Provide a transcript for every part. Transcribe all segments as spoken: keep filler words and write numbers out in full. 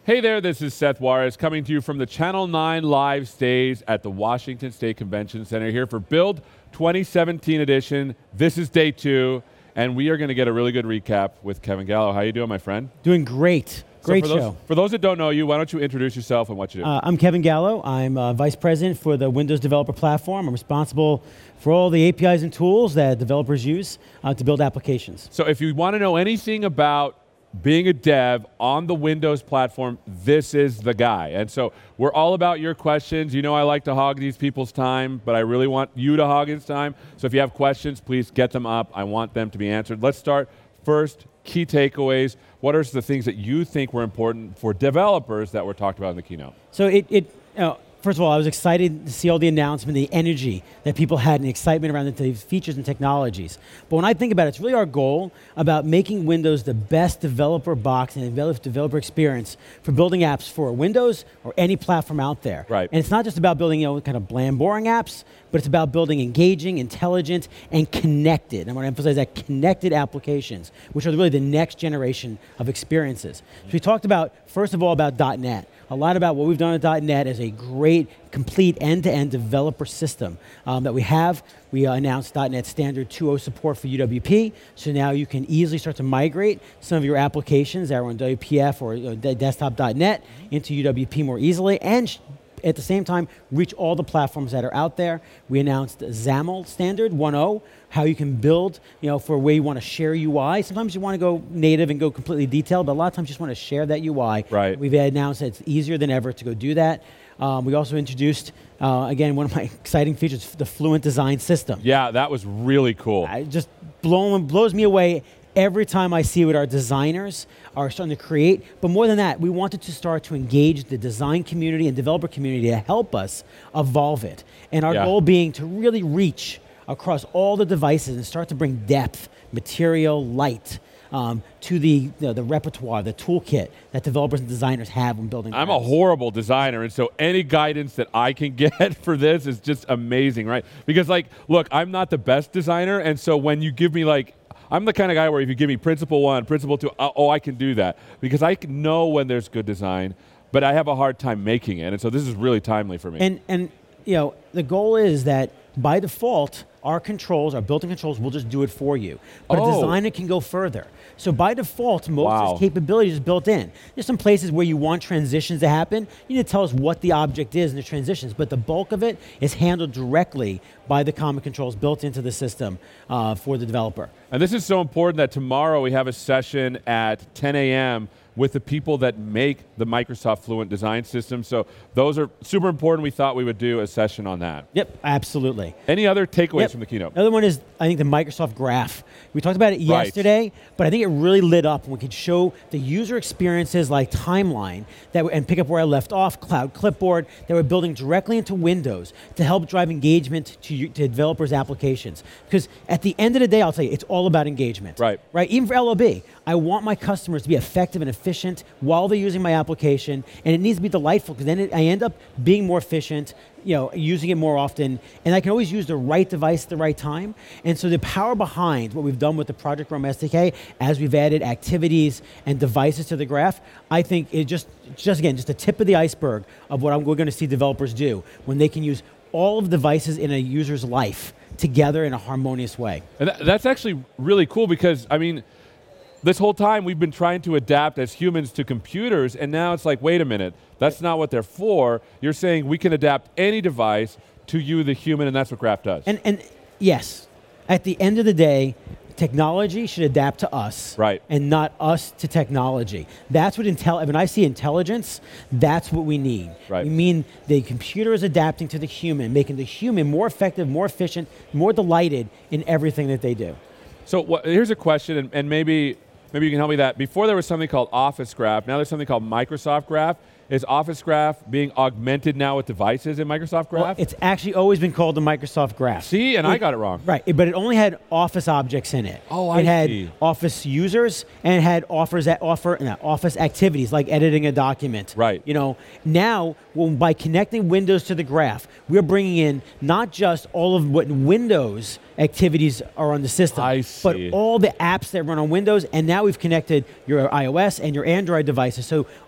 Hey there, this is Seth Juarez coming to you from the Channel nine live stage at the Washington State Convention Center here for Build twenty seventeen edition. This is day two, and we are going to get a really good recap with Kevin Gallo. How you doing, my friend? Doing great. Great so for show. Those, for those that don't know you, why don't you introduce yourself and what you do? Uh, I'm Kevin Gallo. I'm uh, Vice President for the Windows Developer Platform. I'm responsible for all the A P Is and tools that developers use uh, to build applications. So if you want to know anything about being a dev on the Windows platform, this is the guy. And so we're all about your questions. You know I like to hog these people's time, but I really want you to hog his time. So if you have questions, please get them up. I want them to be answered. Let's start first, key takeaways. What are the things that you think were important for developers that were talked about in the keynote? So it, it you know, first of all, I was excited to see all the announcement, the energy that people had and the excitement around the features and technologies. But when I think about it, it's really our goal about making Windows the best developer box and developer experience for building apps for Windows or any platform out there. Right. And it's not just about building, you know, kind of bland, boring apps, but it's about building engaging, intelligent, and connected. I want to emphasize that, connected applications, which are really the next generation of experiences. So we talked about, first of all, about dot net. A lot about what we've done at dot net as a great, complete end-to-end developer system um, that we have. We uh, announced dot net Standard two point oh support for U W P, so now you can easily start to migrate some of your applications that are on W P F or uh, desktop dot net into U W P more easily, and at the same time, reach all the platforms that are out there. We announced XAML Standard one point oh, how you can build, you know, for where you want to share U I. Sometimes you want to go native and go completely detailed, but a lot of times you just want to share that U I. Right. We've announced that it's easier than ever to go do that. Um, we also introduced, uh, again, one of my exciting features, the Fluent Design System. Yeah, that was really cool. It just blow, blows me away every time I see what our designers are starting to create. But more than that, we wanted to start to engage the design community and developer community to help us evolve it. And our yeah. goal being to really reach across all the devices and start to bring depth, material, light, um, to the, you know, the repertoire, the toolkit that developers and designers have when building I'm apps. a horrible designer, and so any guidance that I can get for this is just amazing, right? Because, like, look, I'm not the best designer, and so when you give me, like, I'm the kind of guy where if you give me principle one, principle two, oh, I can do that. Because I can know when there's good design, but I have a hard time making it. And so this is really timely for me. And, and you know, the goal is that by default, our controls, our built-in controls, will just do it for you. But oh. a designer can go further. So by default, most wow. of this capability is built in. There's some places where you want transitions to happen. You need to tell us what the object is in the transitions, but the bulk of it is handled directly by the common controls built into the system uh, for the developer. And this is so important that tomorrow we have a session at ten a m with the people that make the Microsoft Fluent Design System. So those are super important. We thought we would do a session on that. Yep, absolutely. Any other takeaways yep. from the keynote? Another one is, I think, the Microsoft Graph. We talked about it right. yesterday, but I think it really lit up when we could show the user experiences like Timeline that and pick up where I left off, Cloud Clipboard, that we're building directly into Windows to help drive engagement to, you, to developers' applications. Because at the end of the day, I'll tell you, it's all about engagement. Right. Right. Even for L O B, I want my customers to be effective and efficient while they're using my application, and it needs to be delightful because then it, I end up being more efficient, you know, using it more often, and I can always use the right device at the right time. And so the power behind what we've done with the Project Rome S D K, as we've added activities and devices to the graph, I think it just, just again, just the tip of the iceberg of what I'm, we're going to see developers do when they can use all of the devices in a user's life together in a harmonious way. And th that's actually really cool because, I mean, this whole time we've been trying to adapt as humans to computers, and now it's like, wait a minute, that's not what they're for. You're saying we can adapt any device to you, the human, and that's what Graph does. And, and yes, at the end of the day, technology should adapt to us, right. and not us to technology. That's what intel. When I see intelligence, that's what we need. Right. We mean the computer is adapting to the human, making the human more effective, more efficient, more delighted in everything that they do. So wh here's a question, and, and maybe maybe you can help me with that. Before there was something called Office Graph. Now there's something called Microsoft Graph. Is Office Graph being augmented now with devices in Microsoft Graph? Well, it's actually always been called the Microsoft Graph. See, and it, I got it wrong. Right, but it only had Office objects in it. Oh, I It had see. Office users, and it had offers that offer no, Office activities like editing a document. Right. You know, now well, by connecting Windows to the Graph, we're bringing in not just all of what Windows activities are on the system, I but see. all the apps that run on Windows, and now we've connected your iOS and your Android devices. So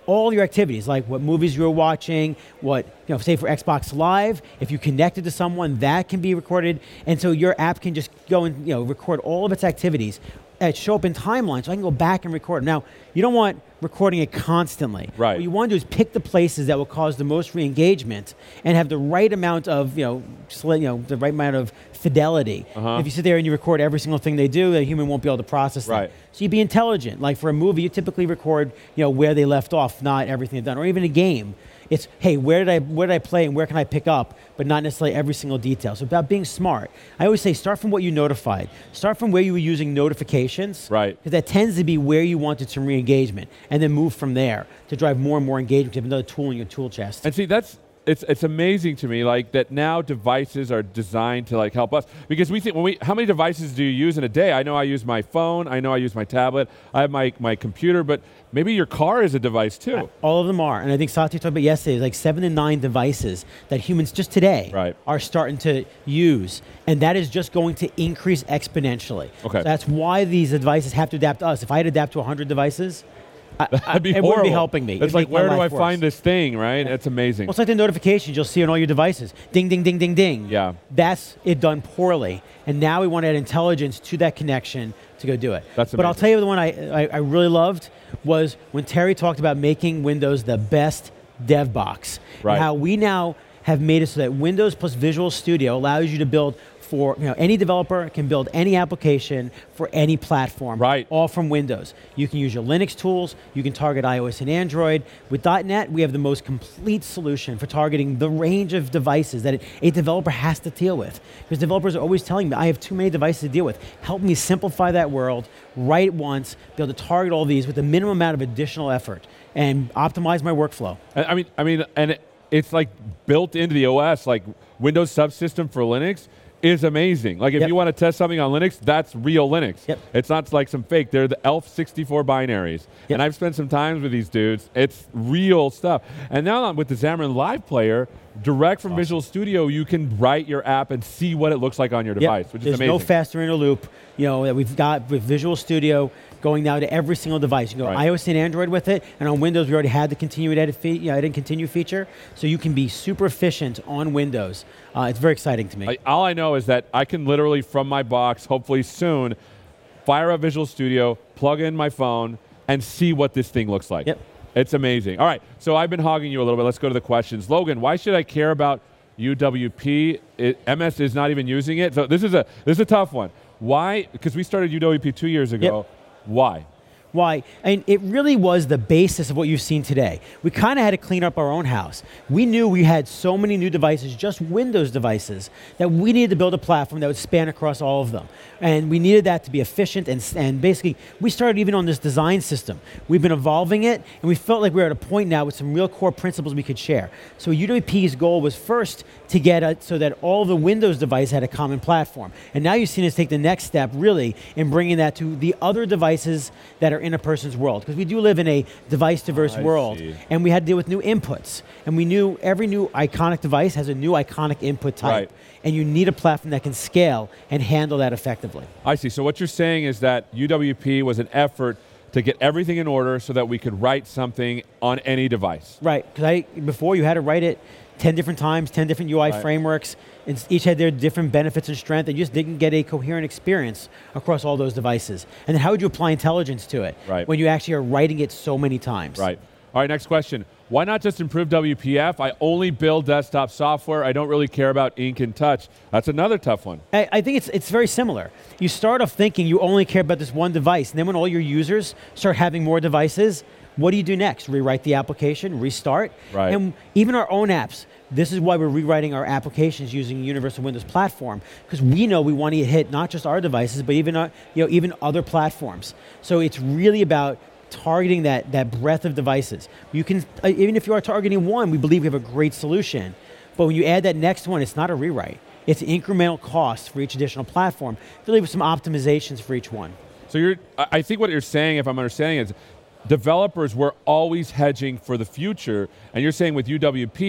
all your activities, like what movies you're watching, what, you know, say for Xbox Live, if you connected to someone, that can be recorded. And so your app can just go and, you know, record all of its activities that show up in timeline, so I can go back and record. Now, you don't want recording it constantly. Right. What you want to do is pick the places that will cause the most re-engagement and have the right amount of, you know, sli- you know, the right amount of fidelity. Uh-huh. If you sit there and you record every single thing they do, a human won't be able to process that. Right. So you be intelligent. Like for a movie, you typically record, you know, where they left off, not everything they've done. Or even a game. It's, hey, where did I where did I play and where can I pick up, but not necessarily every single detail. So about being smart. I always say start from what you notified. Start from where you were using notifications. Right. Because that tends to be where you wanted some re-engagement. And then move from there to drive more and more engagement. You have another tool in your tool chest. And see, that's it's it's amazing to me, like that now devices are designed to like help us, because we think when we how many devices do you use in a day? I know I use my phone, I know I use my tablet, I have my my computer, but maybe your car is a device too. All of them are. And I think Satya talked about yesterday, like seven to nine devices that humans just today Right. are starting to use. And that is just going to increase exponentially. Okay. So that's why these devices have to adapt to us. If I had to adapt to one hundred devices, I, I, That'd be it horrible. wouldn't be helping me. It's It'd like, make my where do I life worse. find this thing, right? It's amazing. Well, it's like the notifications you'll see on all your devices. Ding, ding, ding, ding, ding. Yeah. That's it done poorly. And now we want to add intelligence to that connection to go do it. That's But I'll amazing. tell you the one I, I, I really loved was when Terry talked about making Windows the best dev box. Right. And how we now have made it so that Windows plus Visual Studio allows you to build for, you know, any developer can build any application for any platform, Right. all from Windows. You can use your Linux tools, you can target iOS and Android. With dot net, we have the most complete solution for targeting the range of devices that a developer has to deal with. Because developers are always telling me, I have too many devices to deal with. Help me simplify that world, write it once, be able to target all these with the minimum amount of additional effort, and optimize my workflow. I I mean, I mean, and it, it's like built into the O S, like Windows subsystem for Linux is amazing. Like if Yep. you want to test something on Linux, that's real Linux. Yep. It's not like some fake. They're the E L F sixty-four binaries. Yep. And I've spent some time with these dudes. It's real stuff. And now with the Xamarin Live Player, direct from Visual Studio, you can write your app and see what it looks like on your device, Yep. which There's is amazing. no faster inner loop, you know, that we've got with Visual Studio going now to every single device. You can go Right. iOS and Android with it, and on Windows we already had the continue edit, fe- you know, edit and continue feature, so you can be super efficient on Windows. Uh, it's very exciting to me. I, all I know is that I can literally, from my box, hopefully soon, fire up Visual Studio, plug in my phone, and see what this thing looks like. Yep. It's amazing. All right, so I've been hogging you a little bit. Let's go to the questions. Logan, why should I care about U W P? It, M S is not even using it. So this is a this is a tough one. Why? Because we started U W P two years ago. Yep. Why? Why? And it really was the basis of what you've seen today. We kind of had to clean up our own house. We knew we had so many new devices, just Windows devices, that we needed to build a platform that would span across all of them. And we needed that to be efficient, and, and basically, we started even on this design system. We've been evolving it, and we felt like we were at a point now with some real core principles we could share. So U W P's goal was first to get it so that all the Windows devices had a common platform. And now you've seen us take the next step, really, in bringing that to the other devices that are in a person's world. Because we do live in a device-diverse I world, see. and we had to deal with new inputs. And we knew every new iconic device has a new iconic input type. Right. And you need a platform that can scale and handle that effectively. I see. So what you're saying is that U W P was an effort to get everything in order so that we could write something on any device. Right, because I before you had to write it ten different times, ten different U I Right. frameworks, and each had their different benefits and strength, and you just didn't get a coherent experience across all those devices. And then how would you apply intelligence to it Right. when you actually are writing it so many times? Right. All right, next question. Why not just improve W P F? I only build desktop software. I don't really care about ink and touch. That's another tough one. I, I think it's it's very similar. You start off thinking you only care about this one device, and then when all your users start having more devices, what do you do next? Rewrite the application, restart? Right. And even our own apps, this is why we're rewriting our applications using Universal Windows Platform, because we know we want to hit not just our devices, but even our, you know, even other platforms. So it's really about targeting that, that breadth of devices. You can, uh, even if you are targeting one, we believe we have a great solution. But when you add that next one, it's not a rewrite. It's incremental costs for each additional platform, really with some optimizations for each one. So you're, I I think what you're saying, if I'm understanding, is developers were always hedging for the future, and you're saying with U W P,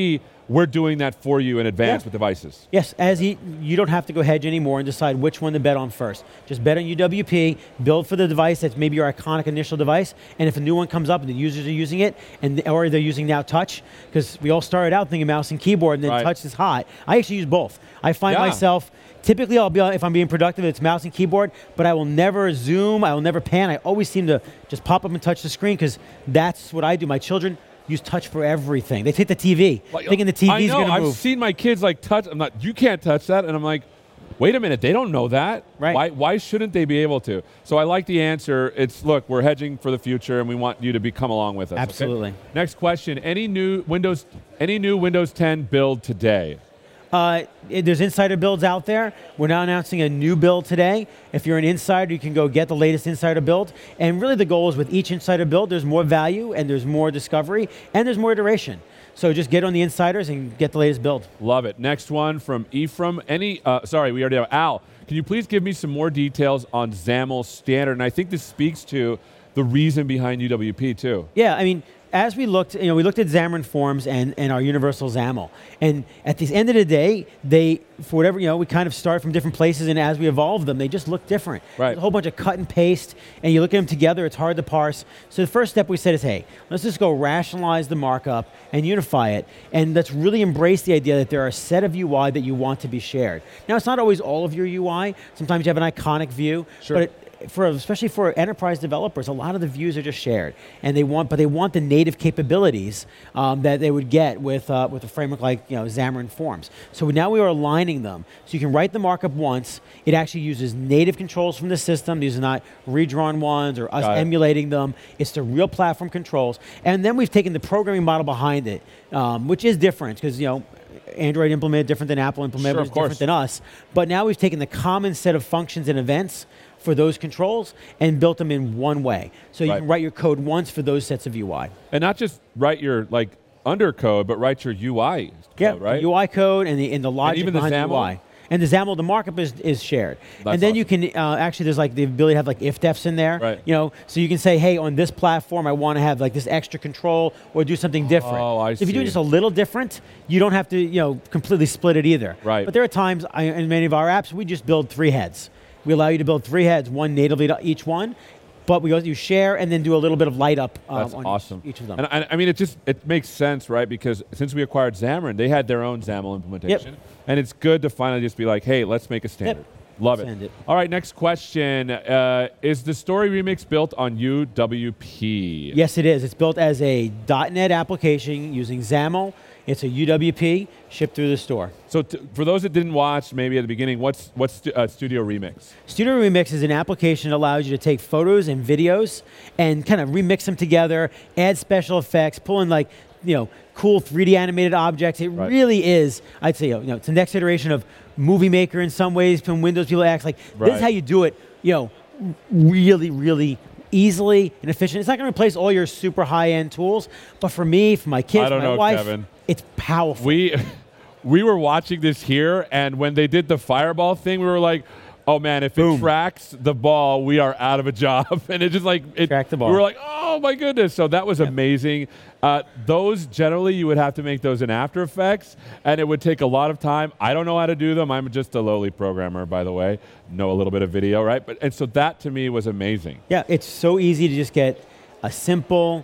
we're doing that for you in advance Yeah. with devices. Yes, as he, you don't have to go hedge anymore and decide which one to bet on first. Just bet on U W P, build for the device that's maybe your iconic initial device, and if a new one comes up and the users are using it, and or they're using now touch, because we all started out thinking mouse and keyboard, and then Right. touch is hot. I actually use both. I find Yeah. myself, typically I'll be, if I'm being productive, it's mouse and keyboard, but I will never zoom, I will never pan. I always seem to just pop up and touch the screen, because that's what I do. My children use touch for everything. They take the T V, Like, thinking the T V's I know, going to I've move. seen my kids like touch. I'm not. You can't touch that, and I'm like, wait a minute. They don't know that. Right. Why? Why shouldn't they be able to? So I like the answer. It's look, we're hedging for the future, and we want you to be come along with us. okay? Absolutely. Next question. Any new Windows? Any new Windows ten build today? Uh, it- there's insider builds out there. We're now announcing a new build today. If you're an insider, you can go get the latest insider build. And really the goal is with each insider build, there's more value and there's more discovery and there's more iteration. So just get on the insiders and get the latest build. Love it. Next one from Ephraim. Any? Uh, sorry, we already have Al. Can you please give me some more details on XAML standard? And I think this speaks to the reason behind U W P too. Yeah, I mean, as we looked, you know, we looked at Xamarin Forms and, and our universal XAML. And at the end of the day, they, for whatever, you know, we kind of start from different places, and as we evolve them, they just look different. Right. There's a whole bunch of cut and paste, and you look at them together, it's hard to parse. So the first step we said is, hey, let's just go rationalize the markup and unify it. And let's really embrace the idea that there are a set of U I that you want to be shared. Now, it's not always all of your U I. Sometimes you have an iconic view. Sure. But it, for especially for enterprise developers, a lot of the views are just shared, and they want, but they want the native capabilities um, that they would get with uh, with a framework like you know Xamarin Forms. So now we are aligning them, so you can write the markup once. It actually uses native controls from the system. These are not redrawn ones or us Got it. emulating them. It's the real platform controls, and then we've taken the programming model behind it, um, which is different because you know. Android implemented different than Apple implemented, Sure, which of is course. different than us. But now we've taken the common set of functions and events for those controls and built them in one way. So you Right. can write your code once for those sets of U I. And not just write your like undercode, but write your U I code, Yeah, right? U I code and the, and the logic even the behind the, XAML? U I. And the XAML, the markup is, is shared. That's and then you awesome. can, uh, actually there's like the ability to have like ifdefs in there. Right. You know, so you can say, hey, on this platform, I want to have like this extra control or do something different. Oh, I If you do see. just a little different, you don't have to, you know, completely split it either. Right. But there are times I, in many of our apps, we just build three heads. We allow you to build three heads, one natively to each one. But we go, you share and then do a little bit of light up um, That's on awesome. each, each of them. And I, I mean, it just it makes sense, right? Because since we acquired Xamarin, they had their own XAML implementation, and it's good to finally just be like, hey, let's make a standard. Love it. Send it. All right, next question: uh, is the Story Remix built on U W P? Yes, it is. It's built as a .NET application using XAML. It's a U W P shipped through the store. So t- for those that didn't watch, maybe at the beginning, what's what's stu- uh, Studio Remix? Studio Remix is an application that allows you to take photos and videos and kind of remix them together, add special effects, pull in like, you know, cool three D animated objects. It Right. really is, I'd say, you know, it's the next iteration of Movie Maker in some ways. From Windows, people act like this Right. is how you do it, you know, really, really easily and efficient. It's not going to replace all your super high-end tools, but for me, for my kids, I don't my know, wife, Kevin. it's powerful. We we were watching this here, and when they did the fireball thing, we were like, oh man, if Boom. it tracks the ball, we are out of a job. And it just like it, Track the ball. We were like, oh my goodness. So that was amazing. Uh, those generally you would have to make those in After Effects, and it would take a lot of time. I don't know how to do them. I'm just a lowly programmer, by the way. Know a little bit of video, right? But and so that to me was amazing. Yeah, it's so easy to just get a simple,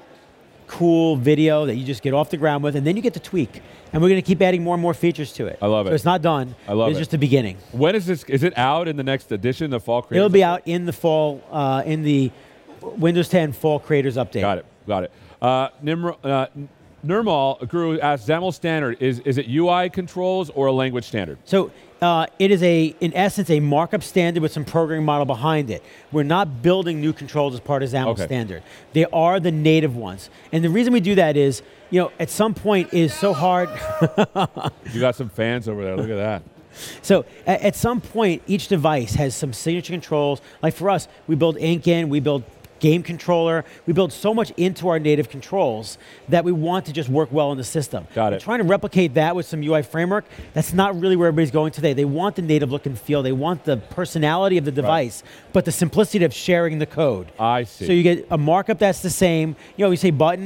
cool video that you just get off the ground with, and then you get to tweak. And we're going to keep adding more and more features to it. I love so it. it's not done. I love it's it. just the beginning. When is this? Is it out in the next edition, the fall creators? It'll be out in the fall, uh, in the Windows ten Fall Creators Update. Got it. Got it. Uh, Nimr- uh, Nirmal Guru asked, XAML standard, is, is it U I controls or a language standard? So uh, it is, a, in essence, a markup standard with some programming model behind it. We're not building new controls as part of XAML Okay. standard. They are the native ones. And the reason we do that is, you know, at some point it is so hard. You got some fans over there. Look at that. So at, at some point, each device has some signature controls. Like for us, we build Ink in, we build Game Controller. We build so much into our native controls that we want to just work well in the system. Got it. And trying to replicate that with some U I framework, that's not really where everybody's going today. They want the native look and feel. They want the personality of the device, but the simplicity of sharing the code. I see. So you get a markup that's the same. You know, we say button.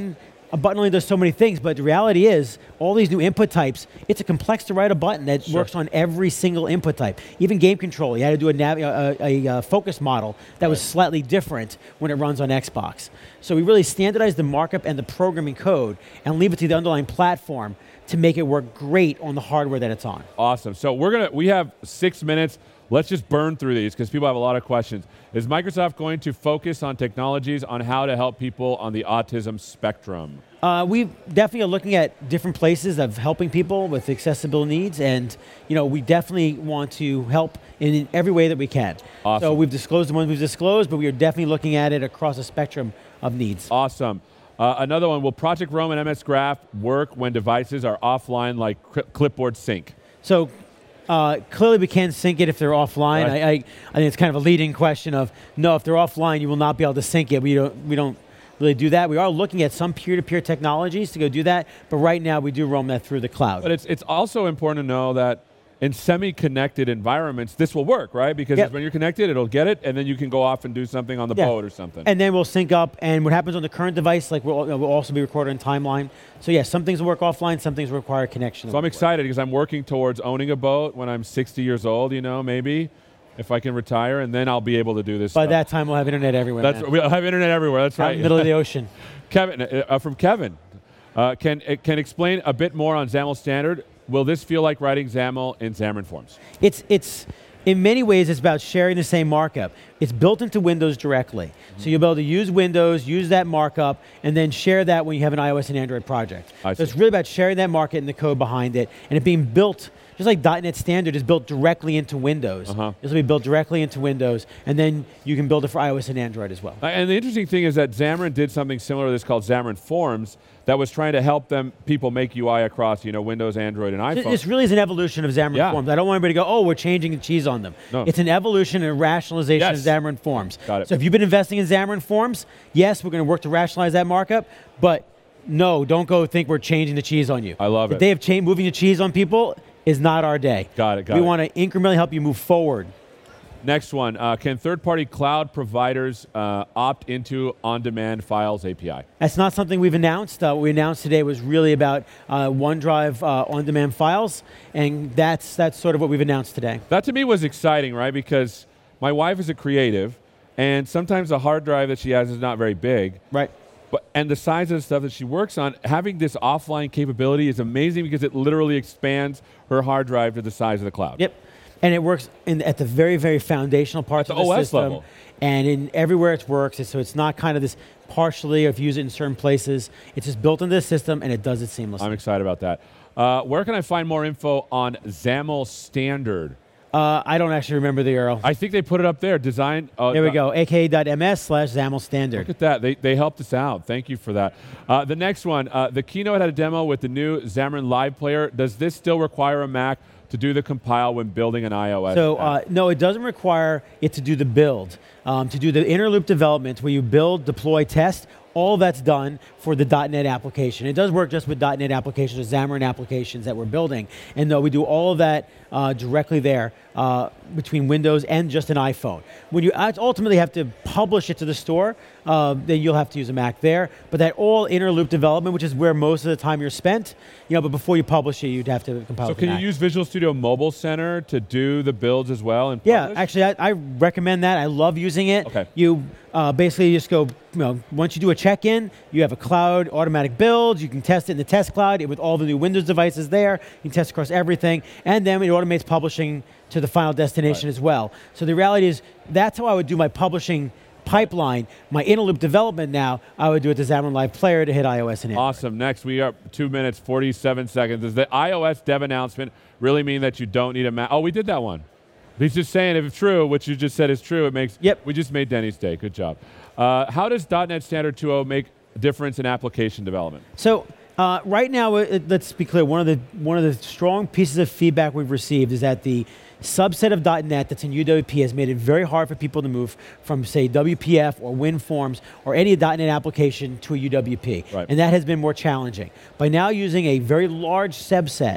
a button only does so many things, but the reality is, all these new input types, it's a complex to write a button that Sure. works on every single input type. Even game control, you had to do a, nav- a, a, a focus model that was slightly different when it runs on Xbox. So we really standardize the markup and the programming code and leave it to the underlying platform to make it work great on the hardware that it's on. Awesome. So we're gonna we have six minutes. Let's just burn through these because people have a lot of questions. Is Microsoft going to focus on technologies on how to help people on the autism spectrum? Uh, we definitely are looking at different places of helping people with accessible needs, and you know we definitely want to help in, in every way that we can. Awesome. So we've disclosed the ones we've disclosed, but we are definitely looking at it across a spectrum of needs. Awesome. Uh, another one, will Project Rome and M S Graph work when devices are offline like cl- clipboard sync? So uh, clearly we can sync it if they're offline. Right. I, I, I think it's kind of a leading question of, no, if they're offline, you will not be able to sync it. We don't, we don't really do that. We are looking at some peer-to-peer technologies to go do that, but right now we do roam that through the cloud. But it's it's also important to know that in semi-connected environments, this will work, right? Because Yep. when you're connected, it'll get it, and then you can go off and do something on the Yeah. boat or something. And then we'll sync up, and what happens on the current device, like we'll, will also be recorded in timeline. So yeah, some things will work offline, some things require connection. So I'm excited because I'm working towards owning a boat when I'm sixty years old, you know, maybe, if I can retire, and then I'll be able to do this By stuff. that time, we'll have internet everywhere. That's man. we'll have internet everywhere. That's Out in right. the middle of the ocean. Kevin, uh, from Kevin, uh, can uh, can explain a bit more on XAML standard. Will this feel like writing XAML in Xamarin Forms? It's, it's, in many ways, it's about sharing the same markup. It's built into Windows directly. Mm-hmm. So you'll be able to use Windows, use that markup, and then share that when you have an iOS and Android project. I so see. it's really about sharing that market and the code behind it, and it being built, just like .NET Standard is built directly into Windows. Uh-huh. This will be built directly into Windows, and then you can build it for iOS and Android as well. Uh, And the interesting thing is that Xamarin did something similar to this called Xamarin Forms that was trying to help them people make U I across, you know, Windows, Android, and iPhone. This really is an evolution of Xamarin Yeah. Forms. I don't want anybody to go, oh, we're changing the cheese on them. No. It's an evolution and a rationalization Yes. of Xamarin Forms. Got it. So if you've been investing in Xamarin Forms, yes, we're going to work to rationalize that markup, but no, don't go think we're changing the cheese on you. I love the it. day of cha- moving the cheese on people is not our day. Got it, got we it. want to incrementally help you move forward. Next one, uh, can third-party cloud providers uh, opt into on-demand files A P I? That's not something we've announced. Uh, what we announced today was really about uh, OneDrive uh, on-demand files, and that's that's sort of what we've announced today. That to me was exciting, right? Because my wife is a creative, and sometimes the hard drive that she has is not very big. Right. But and the size of the stuff that she works on, having this offline capability is amazing because it literally expands her hard drive to the size of the cloud. Yep. And it works in, at the very, very foundational parts At of the the O S system. level. And in everywhere it works, it's, so it's not kind of this partially, or if you use it in certain places, it's just built into the system and it does it seamlessly. I'm excited about that. Uh, where can I find more info on XAML standard? Uh, I don't actually remember the U R L. I think they put it up there. Design. Uh, There we go, aka.ms slash XAML standard. Look at that. They, they helped us out. Thank you for that. Uh, the next one, uh, the keynote had a demo with the new Xamarin Live Player. Does this still require a Mac to do the compile when building an iOS So app? uh, no, it doesn't require it to do the build. Um, to do the inner loop development where you build, deploy, test, all that's done for the .NET application. It does work just with .NET applications or Xamarin applications that we're building. And no, we do all of that uh, directly there uh, between Windows and just an iPhone. When you ultimately have to publish it to the store, uh, then you'll have to use a Mac there. But that all inner loop development, which is where most of the time you're spent, you know, but before you publish it, you'd have to compile So it to can you Mac. use Visual Studio Mobile Center to do the builds as well? And Yeah, publish? actually, I, I recommend that. I love using it. Okay. You uh, basically just go, you know, once you do a check-in, you have a cloud automatic build. You can test it in the test cloud with all the new Windows devices there. You can test across everything. And then it automates publishing to the final destination Right. as well. So the reality is, that's how I would do my publishing pipeline. My inner loop development now, I would do it to Xamarin Live Player to hit iOS and Android. Awesome. Next, we are two minutes, forty-seven seconds. Does the iOS dev announcement really mean that you don't need a Mac? Oh, we did that one. He's just saying if it's true, what you just said is true, it makes, Yep. we just made Denny's day. Good job. Uh, how does .NET Standard two point oh make a difference in application development? So uh, right now, it, let's be clear. One of the one of the strong pieces of feedback we've received is that the subset of .NET that's in U W P has made it very hard for people to move from, say, W P F or WinForms or any .NET application to a U W P. Right. And that has been more challenging. By now using a very large subset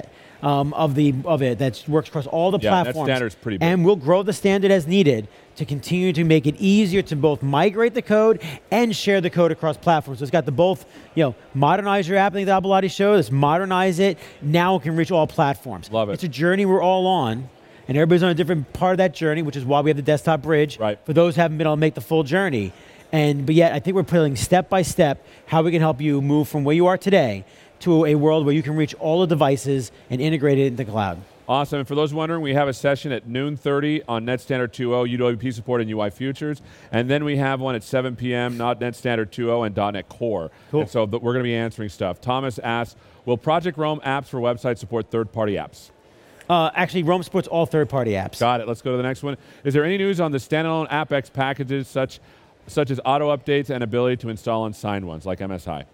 um, of the of it that works across all the Yeah, that platforms. standard's pretty big. And we'll grow the standard as needed to continue to make it easier to both migrate the code and share the code across platforms. So it's got the both, you know, modernize your app, I think the Abelati show, let's modernize it. Now it can reach all platforms. Love it. It's a journey we're all on, and everybody's on a different part of that journey, which is why we have the desktop bridge Right. for those who haven't been able to make the full journey. And but yet, I think we're putting step by step how we can help you move from where you are today to a world where you can reach all the devices and integrate it into the cloud. Awesome. And for those wondering, we have a session at noon thirty on NetStandard two point oh, U W P support and U I Futures. And then we have one at seven p m, not NetStandard two point oh and .NET Core. Cool. And so th- we're going to be answering stuff. Thomas asks, will Project Rome apps for websites support third-party apps? Uh, actually, Rome supports all third-party apps. Got it. Let's go to the next one. Is there any news on the standalone AppX packages such, such as auto updates and ability to install unsigned ones like M S I?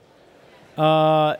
Uh,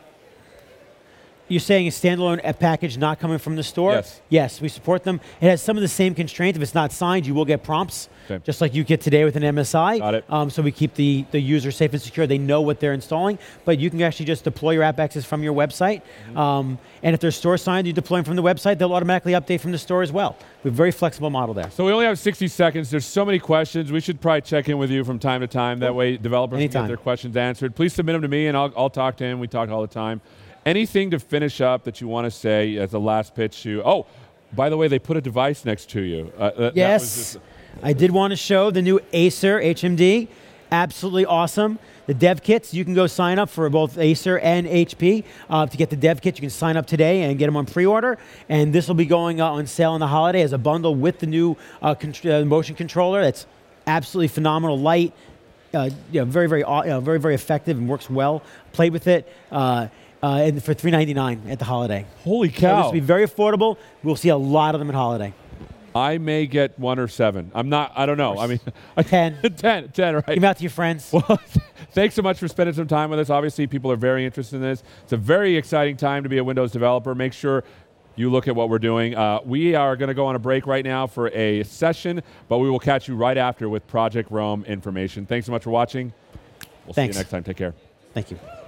You're saying a standalone app package not coming from the store? Yes. Yes, we support them. It has some of the same constraints. If it's not signed, you will get prompts, Okay. just like you get today with an M S I. Got it. Um, so we keep the, the user safe and secure. They know what they're installing, but you can actually just deploy your app access from your website. Mm-hmm. Um, and if they're store signed, you deploy them from the website, they'll automatically update from the store as well. We have a very flexible model there. So we only have sixty seconds. There's so many questions. We should probably check in with you from time to time. That way developers can Anytime. get their questions answered. Please submit them to me, and I'll, I'll talk to him. We talk all the time. Anything to finish up that you want to say as a last pitch to? Oh, by the way, they put a device next to you. Uh, that, that was Yes, just- I did want to show the new Acer H M D. Absolutely awesome. The dev kits, you can go sign up for both Acer and H P. Uh, to get the dev kits, you can sign up today and get them on pre-order. And this will be going uh, on sale on the holiday as a bundle with the new uh, con- uh, motion controller. That's absolutely phenomenal, light, uh, you know, very, very, aw- you know, very, very effective and works well. Played with it. Uh, uh, and for three ninety-nine at the holiday. Holy So this cow. will be very affordable. We'll see a lot of them at holiday. I may get one or seven. I'm not, I don't know. I mean, Ten. ten, ten, right? Give them out to your friends. Well, thanks so much for spending some time with us. Obviously, people are very interested in this. It's a very exciting time to be a Windows developer. Make sure you look at what we're doing. Uh, we are going to go on a break right now for a session, but we will catch you right after with Project Rome information. Thanks so much for watching. We'll Thanks. see you next time. Take care. Thank you.